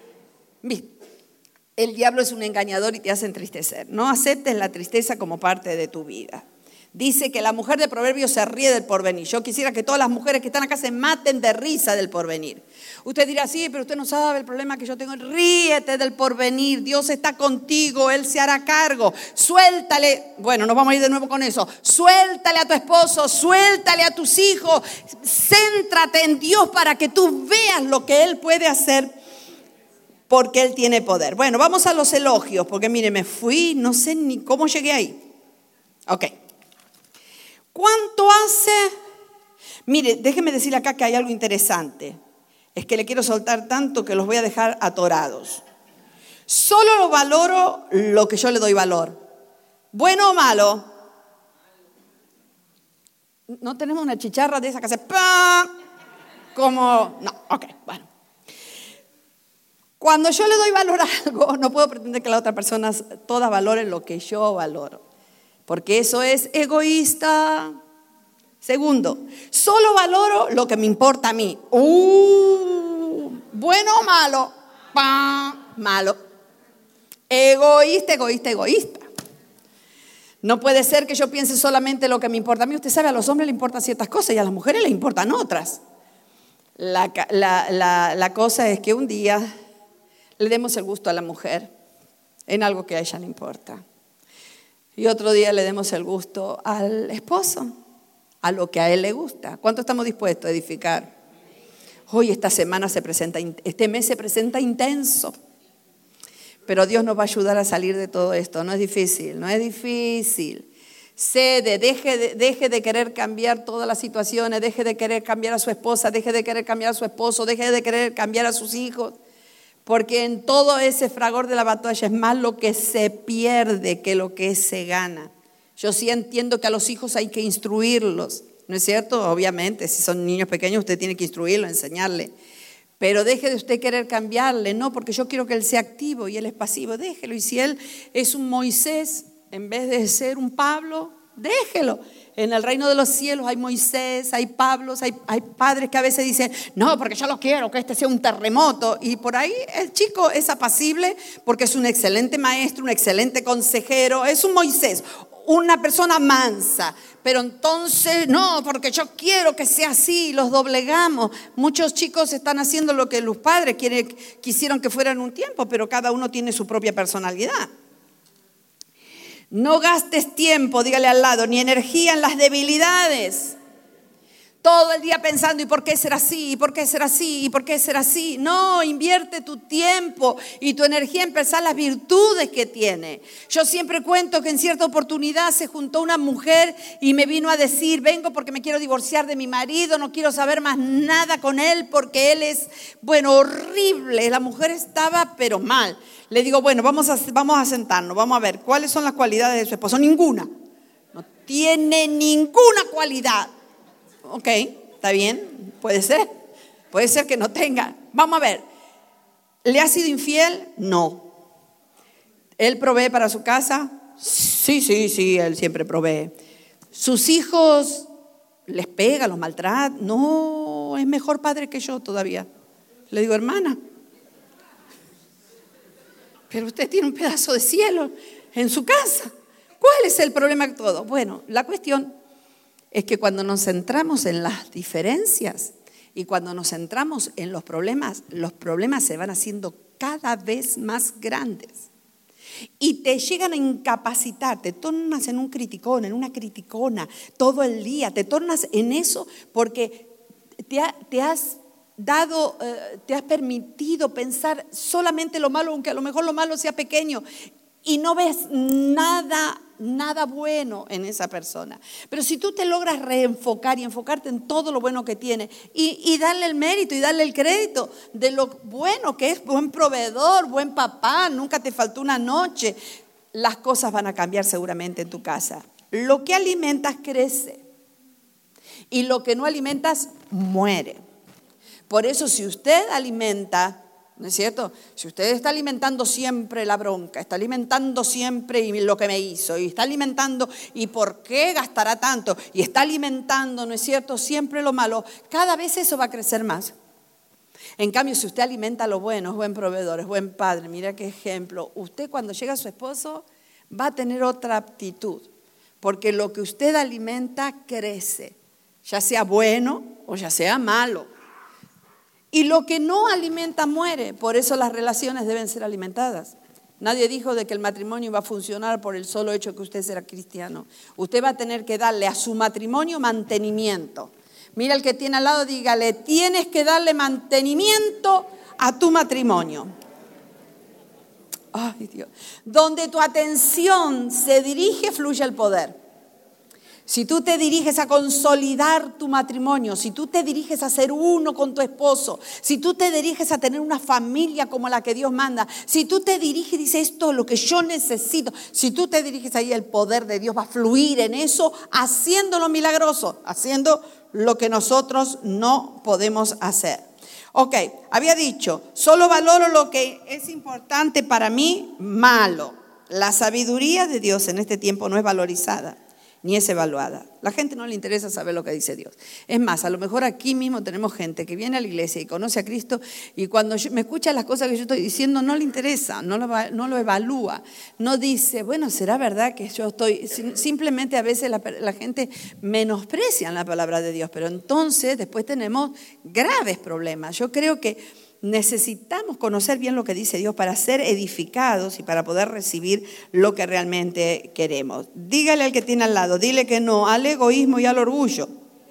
El diablo es un engañador y te hace entristecer. No aceptes la tristeza como parte de tu vida. Dice que la mujer de Proverbios se ríe del porvenir. Yo quisiera que todas las mujeres que están acá se maten de risa del porvenir. Usted dirá, sí, pero usted no sabe el problema que yo tengo. Ríete del porvenir. Dios está contigo, Él se hará cargo. Suéltale, bueno, nos vamos a ir de nuevo con eso. Suéltale a tu esposo, suéltale a tus hijos. Céntrate en Dios para que tú veas lo que Él puede hacer, porque Él tiene poder. Bueno, vamos a los elogios, porque mire, me fui, no sé ni cómo llegué ahí. Ok. ¿Cuánto hace? Mire, déjeme decirle acá que hay algo interesante. Es que le quiero soltar tanto que los voy a dejar atorados. Solo lo valoro lo que yo le doy valor. Bueno o malo. No tenemos una chicharra de esa que hace ¡pam! Como, no, ok, bueno. Cuando yo le doy valor a algo, no puedo pretender que la otra persona todas valoren lo que yo valoro, porque eso es egoísta. Segundo, solo valoro lo que me importa a mí. Uh, bueno o malo, pa, malo. Egoísta, egoísta, egoísta. No puede ser que yo piense solamente lo que me importa a mí. Usted sabe, a los hombres les importan ciertas cosas y a las mujeres les importan otras. La, la, la, la cosa es que un día le demos el gusto a la mujer en algo que a ella le importa. Y otro día le demos el gusto al esposo, a lo que a él le gusta. ¿Cuánto estamos dispuestos a edificar? Hoy esta semana se presenta, este mes se presenta intenso. Pero Dios nos va a ayudar a salir de todo esto. No es difícil, no es difícil. Cede, deje de, deje de querer cambiar todas las situaciones, deje de querer cambiar a su esposa, deje de querer cambiar a su esposo, deje de querer cambiar a sus hijos. Porque en todo ese fragor de la batalla es más lo que se pierde que lo que se gana. Yo sí entiendo que a los hijos hay que instruirlos, ¿no es cierto? Obviamente, si son niños pequeños usted tiene que instruirlo, enseñarle. Pero deje de usted querer cambiarle, no, porque yo quiero que él sea activo y él es pasivo, déjelo. Y si él es un Moisés, en vez de ser un Pablo, déjelo. En el reino de los cielos hay Moisés, hay Pablos, hay, hay padres que a veces dicen, no, porque yo lo quiero, que este sea un terremoto. Y por ahí el chico es apacible porque es un excelente maestro, un excelente consejero, es un Moisés, una persona mansa. Pero entonces, no, porque yo quiero que sea así, los doblegamos. Muchos chicos están haciendo lo que los padres quieren, quisieron que fueran un tiempo, pero cada uno tiene su propia personalidad. No gastes tiempo, dígale al lado, ni energía en las debilidades. Todo el día pensando, ¿y por qué será así? ¿Y por qué será así? ¿Y por qué será así? No, invierte tu tiempo y tu energía en pensar las virtudes que tiene. Yo siempre cuento que en cierta oportunidad se juntó una mujer y me vino a decir, vengo porque me quiero divorciar de mi marido, no quiero saber más nada con él porque él es, bueno, horrible. La mujer estaba pero mal. Le digo, bueno, vamos a, vamos a sentarnos, vamos a ver, ¿cuáles son las cualidades de su esposo? Ninguna. No tiene ninguna cualidad. Ok, está bien, puede ser, puede ser que no tenga. Vamos a ver, ¿le ha sido infiel? No. ¿Él provee para su casa? Sí, sí, sí, él siempre provee. ¿Sus hijos les pega, los maltrata? No, es mejor padre que yo todavía. Le digo, hermana, pero usted tiene un pedazo de cielo en su casa. ¿Cuál es el problema de todo? Bueno, la cuestión es que cuando nos centramos en las diferencias y cuando nos centramos en los problemas, los problemas se van haciendo cada vez más grandes y te llegan a incapacitar, te tornas en un criticón, en una criticona todo el día, te tornas en eso porque te, ha, te has dado, eh, te has permitido pensar solamente lo malo, aunque a lo mejor lo malo sea pequeño, y no ves nada, nada bueno en esa persona. Pero si tú te logras reenfocar y enfocarte en todo lo bueno que tiene y, y darle el mérito y darle el crédito de lo bueno que es, buen proveedor, buen papá, nunca te faltó una noche, las cosas van a cambiar seguramente en tu casa. Lo que alimentas crece y lo que no alimentas muere. Por eso si usted alimenta, ¿no es cierto? Si usted está alimentando siempre la bronca, está alimentando siempre y lo que me hizo, y está alimentando y por qué gastará tanto, y está alimentando, ¿no es cierto?, siempre lo malo, cada vez eso va a crecer más. En cambio, si usted alimenta lo bueno, es buen proveedor, es buen padre, mira qué ejemplo, usted cuando llega a su esposo va a tener otra aptitud, porque lo que usted alimenta crece, ya sea bueno o ya sea malo. Y lo que no alimenta muere, por eso las relaciones deben ser alimentadas. Nadie dijo de que el matrimonio iba a funcionar por el solo hecho que usted sea cristiano. Usted va a tener que darle a su matrimonio mantenimiento. Mira el que tiene al lado, dígale, tienes que darle mantenimiento a tu matrimonio. Ay, Dios. Donde tu atención se dirige, fluye el poder. si tú te diriges a consolidar tu matrimonio, si tú te diriges a ser uno con tu esposo, si tú te diriges a tener una familia como la que Dios manda, si tú te diriges y dices esto es lo que yo necesito, si tú te diriges ahí, el poder de Dios va a fluir en eso, haciéndolo milagroso, haciendo lo que nosotros no podemos hacer. Ok, había dicho, solo valoro lo que es importante para mí, malo. La sabiduría de Dios en este tiempo no es valorizada, ni es evaluada. La gente no le interesa saber lo que dice Dios. Es más, a lo mejor aquí mismo tenemos gente que viene a la iglesia y conoce a Cristo y cuando yo, me escucha las cosas que yo estoy diciendo no le interesa, no lo, no lo evalúa. No dice, bueno, ¿será verdad que yo estoy? Simplemente a veces la, la gente menosprecia la palabra de Dios, pero entonces después tenemos graves problemas. Yo creo que necesitamos conocer bien lo que dice Dios para ser edificados y para poder recibir lo que realmente queremos. Dígale al que tiene al lado, dile que no al egoísmo y al orgullo.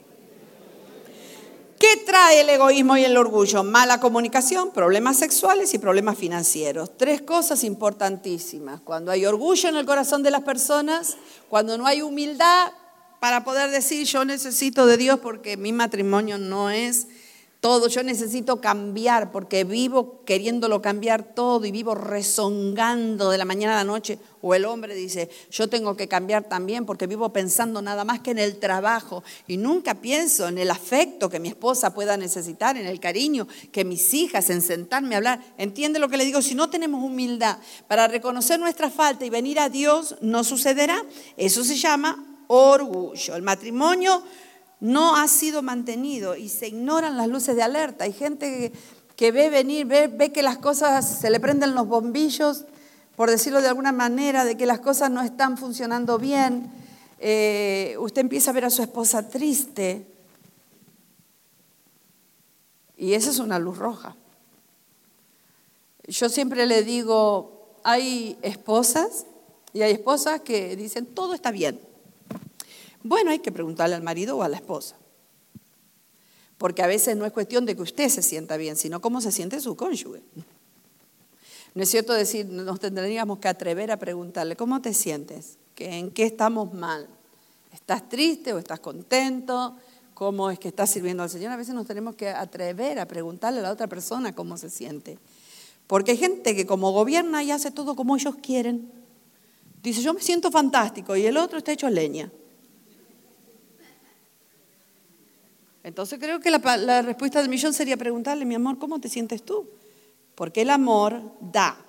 ¿Qué trae el egoísmo y el orgullo? Mala comunicación, problemas sexuales y problemas financieros. Tres cosas importantísimas. Cuando hay orgullo en el corazón de las personas, cuando no hay humildad para poder decir yo necesito de Dios porque mi matrimonio no es todo, yo necesito cambiar porque vivo queriéndolo cambiar todo y vivo rezongando de la mañana a la noche. O el hombre dice, yo tengo que cambiar también porque vivo pensando nada más que en el trabajo y nunca pienso en el afecto que mi esposa pueda necesitar, en el cariño que mis hijas, en sentarme a hablar. ¿Entiende lo que le digo? Si no tenemos humildad para reconocer nuestra falta y venir a Dios, no sucederá. Eso se llama orgullo. El matrimonio no ha sido mantenido y se ignoran las luces de alerta. Hay gente que, que ve venir, ve, ve que las cosas, se le prenden los bombillos, por decirlo de alguna manera, de que las cosas no están funcionando bien. Eh, usted empieza a ver a su esposa triste y esa es una luz roja. Yo siempre le digo, hay esposas y hay esposas que dicen todo está bien. Bueno, hay que preguntarle al marido o a la esposa, porque a veces no es cuestión de que usted se sienta bien, sino cómo se siente su cónyuge. No es cierto decir, nos tendríamos que atrever a preguntarle, ¿cómo te sientes? ¿En qué estamos mal? ¿Estás triste o estás contento? ¿Cómo es que estás sirviendo al Señor? A veces nos tenemos que atrever a preguntarle a la otra persona cómo se siente, porque hay gente que como gobierna y hace todo como ellos quieren. Dice, yo me siento fantástico y el otro está hecho leña. Entonces creo que la, la respuesta del millón sería preguntarle, mi amor, ¿cómo te sientes tú? Porque el amor da.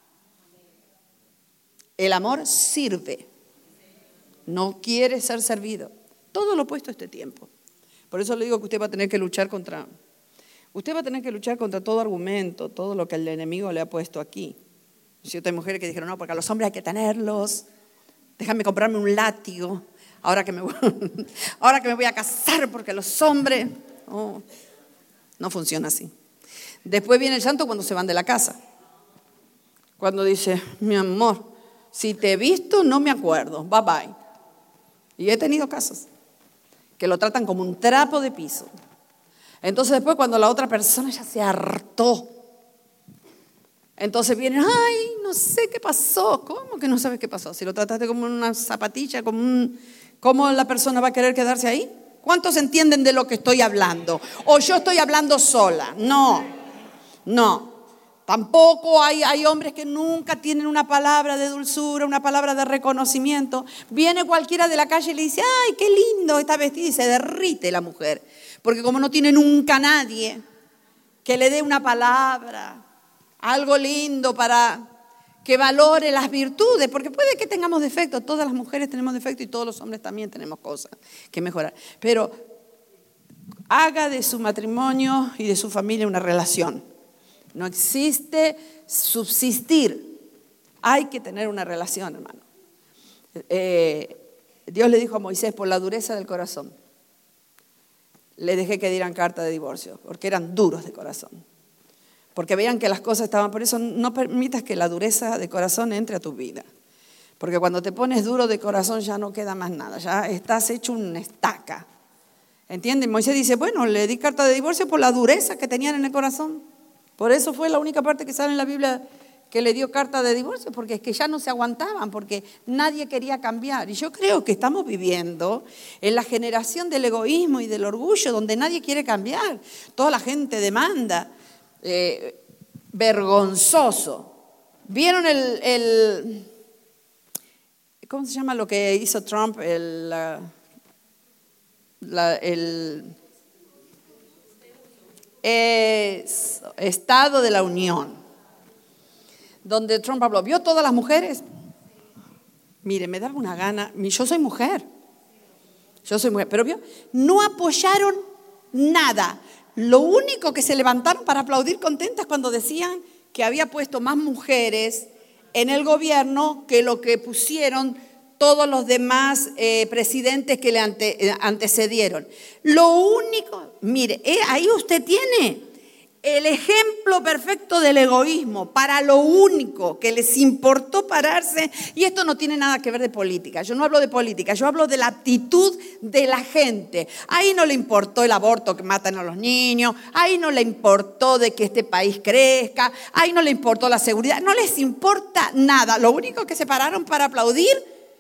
El amor sirve. No quiere ser servido. Todo lo opuesto a este tiempo. Por eso le digo que usted va a tener que luchar contra, usted va a tener que luchar contra todo argumento, todo lo que el enemigo le ha puesto aquí. Si hay mujeres que dijeron, no, porque a los hombres hay que tenerlos. Déjame comprarme un látigo. Ahora que, me voy, ahora que me voy a casar porque los hombres, oh, no funciona así. Después viene el llanto cuando se van de la casa. Cuando dice, mi amor, si te he visto no me acuerdo, bye bye. Y he tenido casos que lo tratan como un trapo de piso. Entonces después cuando la otra persona ya se hartó, entonces vienen, ay, no sé qué pasó. ¿Cómo que no sabes qué pasó? Si lo trataste como una zapatilla, como un... ¿Cómo la persona va a querer quedarse ahí? ¿Cuántos entienden de lo que estoy hablando? ¿O yo estoy hablando sola? No, no. Tampoco hay, hay hombres que nunca tienen una palabra de dulzura, una palabra de reconocimiento. Viene cualquiera de la calle y le dice, ay, qué lindo está vestida, y se derrite la mujer. Porque como no tiene nunca nadie que le dé una palabra, algo lindo para que valore las virtudes, porque puede que tengamos defectos, todas las mujeres tenemos defectos y todos los hombres también tenemos cosas que mejorar. Pero haga de su matrimonio y de su familia una relación. No existe subsistir, hay que tener una relación, hermano. Eh, Dios le dijo a Moisés, por la dureza del corazón, le dejé que dieran carta de divorcio, porque eran duros de corazón. Porque veían que las cosas estaban, por eso no permitas que la dureza de corazón entre a tu vida. Porque cuando te pones duro de corazón ya no queda más nada, ya estás hecho una estaca. ¿Entienden? Moisés dice, bueno, le di carta de divorcio por la dureza que tenían en el corazón. Por eso fue la única parte que sale en la Biblia que le dio carta de divorcio, porque es que ya no se aguantaban, porque nadie quería cambiar. Y yo creo que estamos viviendo en la generación del egoísmo y del orgullo, donde nadie quiere cambiar. Toda la gente demanda. Eh, vergonzoso. ¿Vieron el, el, ¿cómo se llama lo que hizo Trump? El, la, la, el es, Estado de la Unión, donde Trump habló. ¿Vio todas las mujeres? Mire, me daba una gana. Yo soy mujer. Yo soy mujer. Pero vio, no apoyaron nada. Lo único que se levantaron para aplaudir contentas cuando decían que había puesto más mujeres en el gobierno que lo que pusieron todos los demás eh, presidentes que le ante, eh, antecedieron. Lo único, mire, eh, ahí usted tiene el ejemplo perfecto del egoísmo, para lo único que les importó pararse. Y esto no tiene nada que ver de política. Yo no hablo de política, yo hablo de la actitud de la gente. Ahí no le importó el aborto que matan a los niños, ahí no le importó de que este país crezca, ahí no le importó la seguridad, no les importa nada. Lo único que se pararon para aplaudir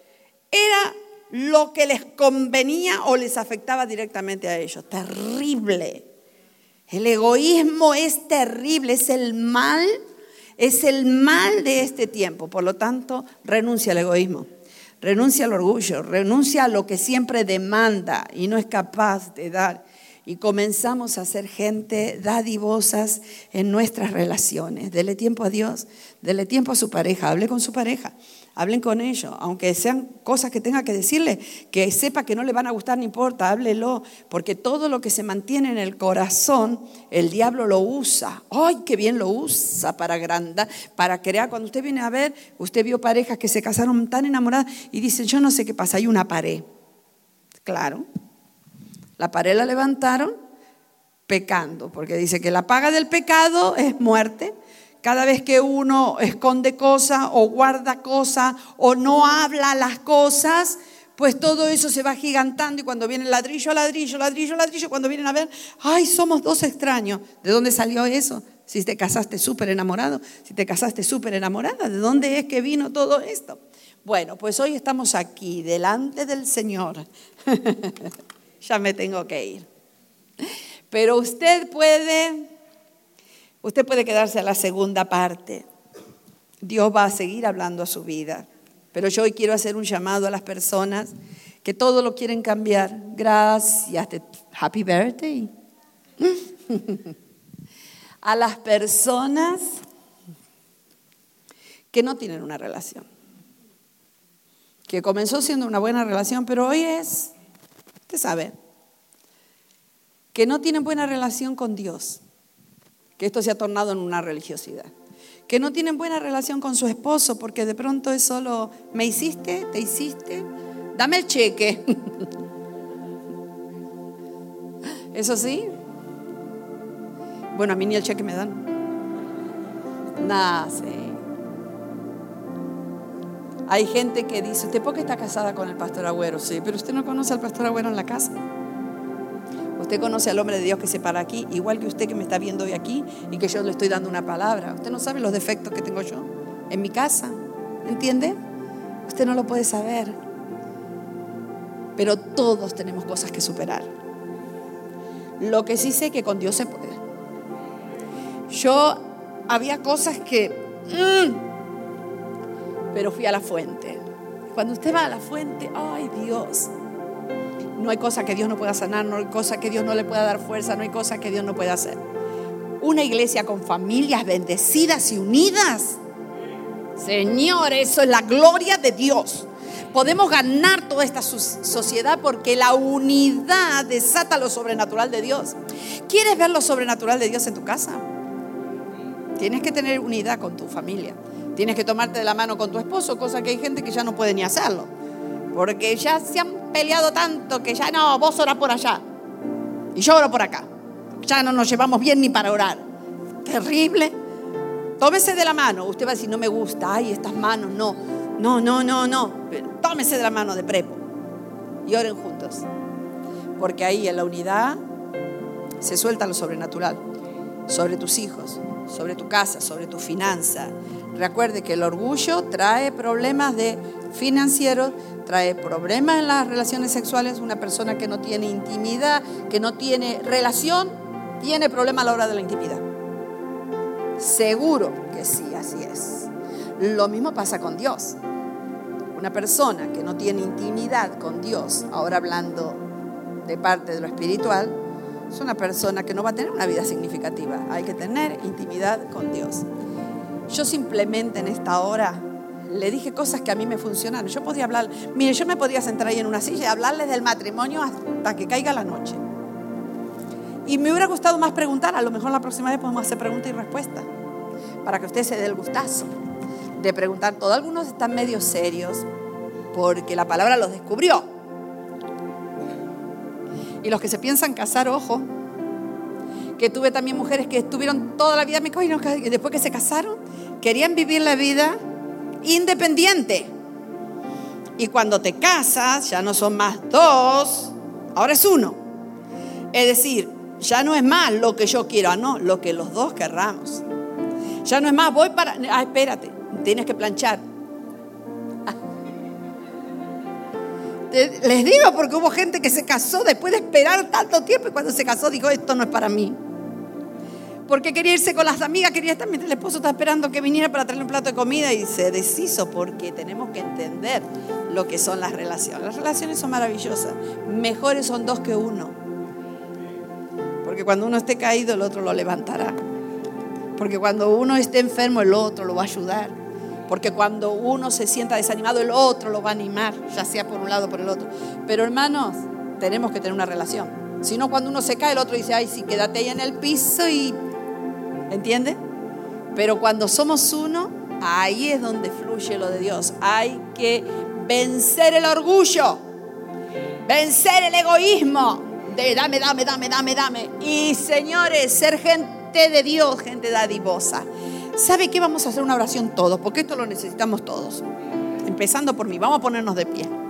era lo que les convenía o les afectaba directamente a ellos. Terrible. El egoísmo es terrible, es el mal, es el mal de este tiempo. Por lo tanto, renuncia al egoísmo, renuncia al orgullo, renuncia a lo que siempre demanda y no es capaz de dar. Y comenzamos a ser gente dadivosas en nuestras relaciones. Dele tiempo a Dios, dele tiempo a su pareja, hable con su pareja. Hablen con ellos, aunque sean cosas que tenga que decirle, que sepa que no le van a gustar, no importa, háblelo, porque todo lo que se mantiene en el corazón, el diablo lo usa. ¡Ay, qué bien lo usa para agrandar, para crear! Cuando usted viene a ver, usted vio parejas que se casaron tan enamoradas y dicen, yo no sé qué pasa, hay una pared. Claro, la pared la levantaron pecando, porque dice que la paga del pecado es muerte. Cada vez que uno esconde cosas o guarda cosas o no habla las cosas, pues todo eso se va gigantando y cuando viene ladrillo a ladrillo, ladrillo a ladrillo, cuando vienen a ver, ¡ay, somos dos extraños! ¿De dónde salió eso? Si te casaste súper enamorado, si te casaste súper enamorada, ¿de dónde es que vino todo esto? Bueno, pues hoy estamos aquí, delante del Señor. Ya me tengo que ir. Pero usted puede... Usted puede quedarse a la segunda parte. Dios va a seguir hablando a su vida. Pero yo hoy quiero hacer un llamado a las personas que todo lo quieren cambiar. Gracias. Happy birthday. A las personas que no tienen una relación. Que comenzó siendo una buena relación, pero hoy es, usted sabe, que no tienen buena relación con Dios. Que esto se ha tornado en una religiosidad. Que no tienen buena relación con su esposo porque de pronto es solo, ¿me hiciste? ¿Te hiciste? Dame el cheque. ¿Eso sí? Bueno, a mí ni el cheque me dan. Nada, sí. Hay gente que dice, ¿usted por qué está casada con el pastor Agüero? Sí, pero usted no conoce al pastor Agüero en la casa. Usted conoce al hombre de Dios que se para aquí, igual que usted que me está viendo hoy aquí y que yo le estoy dando una palabra. Usted no sabe los defectos que tengo yo en mi casa, ¿entiende? Usted no lo puede saber. Pero todos tenemos cosas que superar. Lo que sí sé que con Dios se puede. Yo había cosas que... Mmm, pero fui a la fuente. Cuando usted va a la fuente, ¡ay, Dios! No hay cosa que Dios no pueda sanar, no hay cosa que Dios no le pueda dar fuerza, no hay cosa que Dios no pueda hacer. Una iglesia con familias bendecidas y unidas. Señor, eso es la gloria de Dios. Podemos ganar toda esta sociedad porque la unidad desata lo sobrenatural de Dios. ¿Quieres ver lo sobrenatural de Dios en tu casa? Tienes que tener unidad con tu familia. Tienes que tomarte de la mano con tu esposo, cosa que hay gente que ya no puede ni hacerlo. Porque ya se han peleado tanto que ya no, vos orás por allá y yo oro por acá. Ya no nos llevamos bien ni para orar. Terrible. Tómese de la mano. Usted va a decir, no me gusta, ay, estas manos, no, no, no, no, no. Tómese de la mano de prepo y oren juntos. Porque ahí en la unidad se suelta lo sobrenatural sobre tus hijos, sobre tu casa, sobre tu finanza. Recuerde que el orgullo trae problemas de financieros, trae problemas en las relaciones sexuales. Una persona que no tiene intimidad, que no tiene relación, tiene problemas a la hora de la intimidad. Seguro que sí, así es. Lo mismo pasa con Dios. Una persona que no tiene intimidad con Dios, ahora hablando de parte de lo espiritual, es una persona que no va a tener una vida significativa. Hay que tener intimidad con Dios. Yo simplemente en esta hora le dije cosas que a mí me funcionaron. Yo podía hablar, mire, yo me podía sentar ahí en una silla y hablarles del matrimonio hasta que caiga la noche. Y me hubiera gustado más preguntar. A lo mejor la próxima vez podemos hacer pregunta y respuesta, para que usted se dé el gustazo de preguntar todo. Algunos están medio serios porque la palabra los descubrió. Y los que se piensan casar, ojo, que tuve también mujeres que estuvieron toda la vida, me cogen, y después que se casaron, querían vivir la vida independiente. Y cuando te casas, ya no son más dos, ahora es uno. Es decir, ya no es más lo que yo quiero, ah, no, lo que los dos querramos. Ya no es más, voy para, ah, espérate, tienes que planchar. Les digo porque hubo gente que se casó después de esperar tanto tiempo y cuando se casó dijo, esto no es para mí. Porque quería irse con las amigas, quería estar mientras el esposo está esperando que viniera para traerle un plato de comida y se deshizo, porque tenemos que entender lo que son las relaciones. Las relaciones son maravillosas, mejores son dos que uno. Porque cuando uno esté caído el otro lo levantará. Porque cuando uno esté enfermo el otro lo va a ayudar. Porque cuando uno se sienta desanimado, el otro lo va a animar, ya sea por un lado o por el otro. Pero hermanos, tenemos que tener una relación. Si no, cuando uno se cae, el otro dice, ay, sí, quédate ahí en el piso y... ¿Entiende? Pero cuando somos uno, ahí es donde fluye lo de Dios. Hay que vencer el orgullo, vencer el egoísmo de dame, dame, dame, dame, dame. Y señores, ser gente de Dios, gente dadivosa. ¿Sabe qué? Vamos a hacer una oración todos, porque esto lo necesitamos todos. Empezando por mí, vamos a ponernos de pie.